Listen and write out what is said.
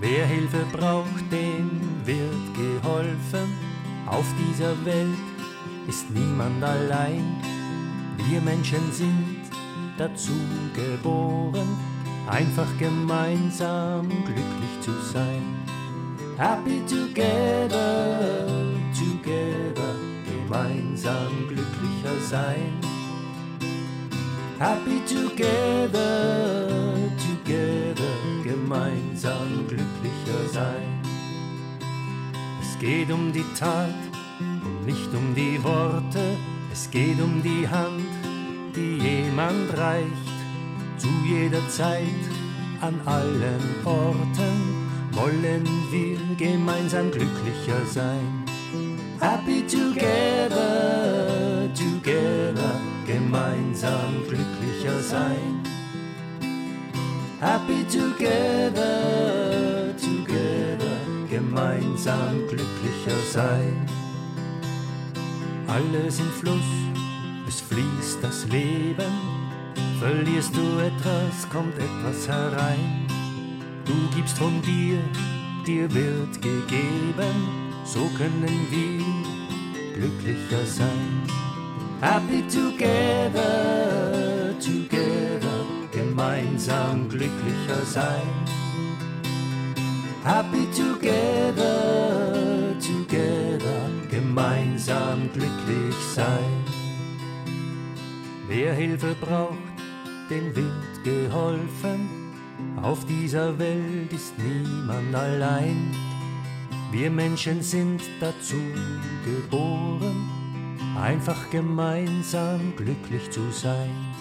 Wer Hilfe braucht, dem wird geholfen. Auf dieser Welt ist niemand allein. Wir Menschen sind dazu geboren, einfach gemeinsam glücklich zu sein. Happy together, together, gemeinsam glücklicher sein. Happy together, together, gemeinsam glücklicher sein. Es geht um die Tat und nicht um die Worte. Es geht um die Hand, die jemand reicht. Zu jeder Zeit, an allen Orten, wollen wir gemeinsam glücklicher sein. Happy together, together, gemeinsam glücklicher sein. Happy together, together, gemeinsam glücklicher sein. Alles im Fluss, es fließt das Leben. Verlierst du etwas, kommt etwas herein. Du gibst von dir, dir wird gegeben. So können wir glücklicher sein. Happy together, together, gemeinsam glücklicher sein. Happy together, together, gemeinsam glücklich sein. Wer Hilfe braucht, dem wird geholfen. Auf dieser Welt ist niemand allein. Wir Menschen sind dazu geboren, einfach gemeinsam glücklich zu sein.